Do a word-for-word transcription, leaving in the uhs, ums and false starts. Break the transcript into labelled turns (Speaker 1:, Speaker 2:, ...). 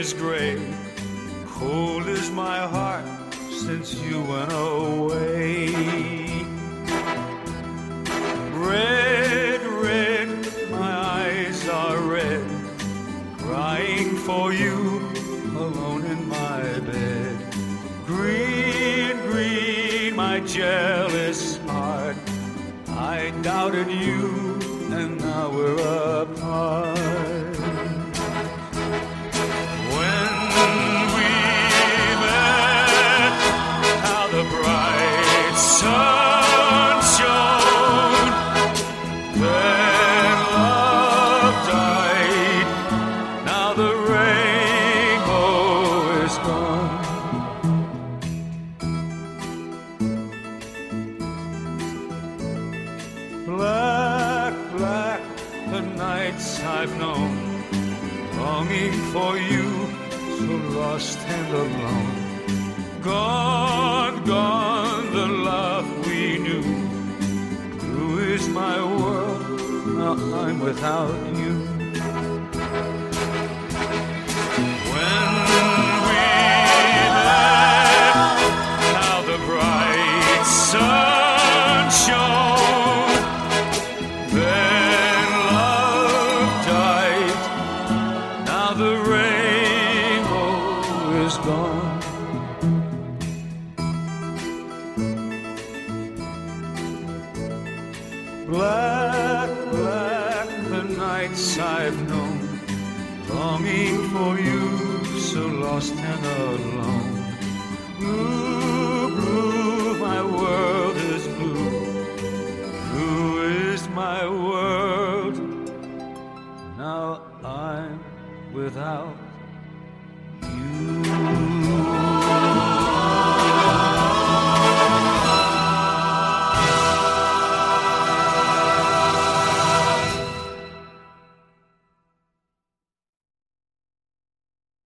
Speaker 1: is gray. Cold is my heart since you went away. Red, red, my eyes are red, crying for you alone in my bed. Green, green, my jealous heart, I doubted you and now we're apart. When we met, how the bright sun shone, then love died, now the rainbow is gone. Black, black, the nights I've known, longing for you, so lost and alone. Gone, gone, the love we knew. Blue is my world, now I'm without you. When we met, how the bright sun shone, then love died, now the rainbow is gone. Black, black, the nights I've known, longing for you, so lost and alone. Blue, blue, my world is blue. Blue is my world.